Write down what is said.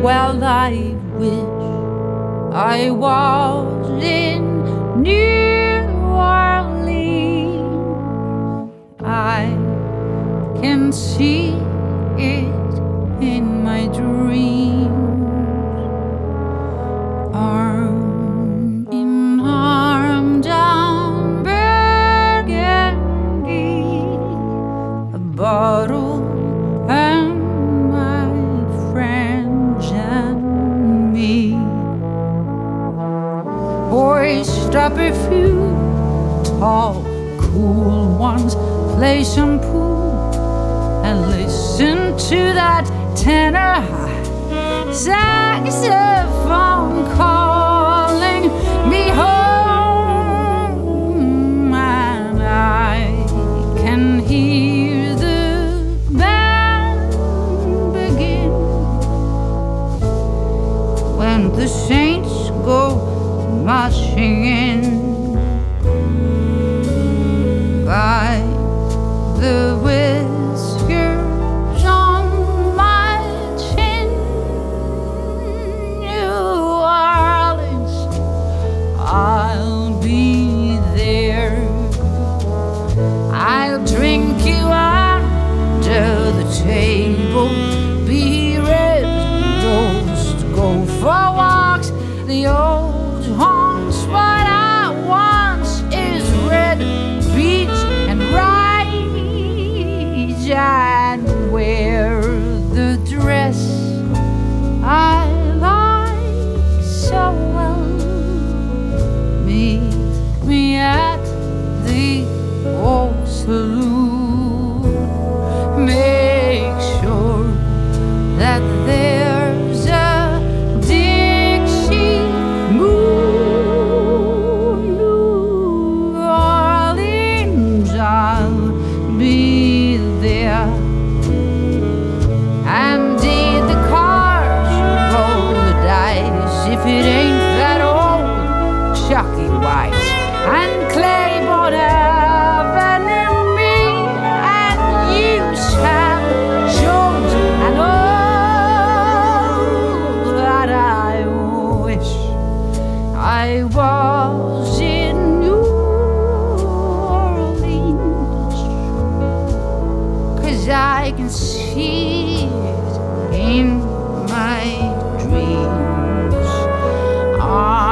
Well, I wish I was in New Orleans. I can see it in my dreams. Arm in arm down Burgundy, a bottle and my friends and me. Boys, stop a few tall, cool ones, play some pool and listen to that tenor saxophone calling me home, and I can hear the band begin when the saints go marching in by the whiskers on my chin. New Orleans, I'll be there. I'll drink you under the table, be red roast, go for walks, the old haunts. What I want is red beach and rye, and wear the dress I like so well. Meet me at the old saloon. Make sure that there's a Dixie moon. New Orleans, I'll be there. And did the cards roll the dice if it ain't that old Chucky White and Claiborne Avenue, me and you, Sam Jones, and all that I wish I was in New Orleans, 'cause I can see it in my dreams.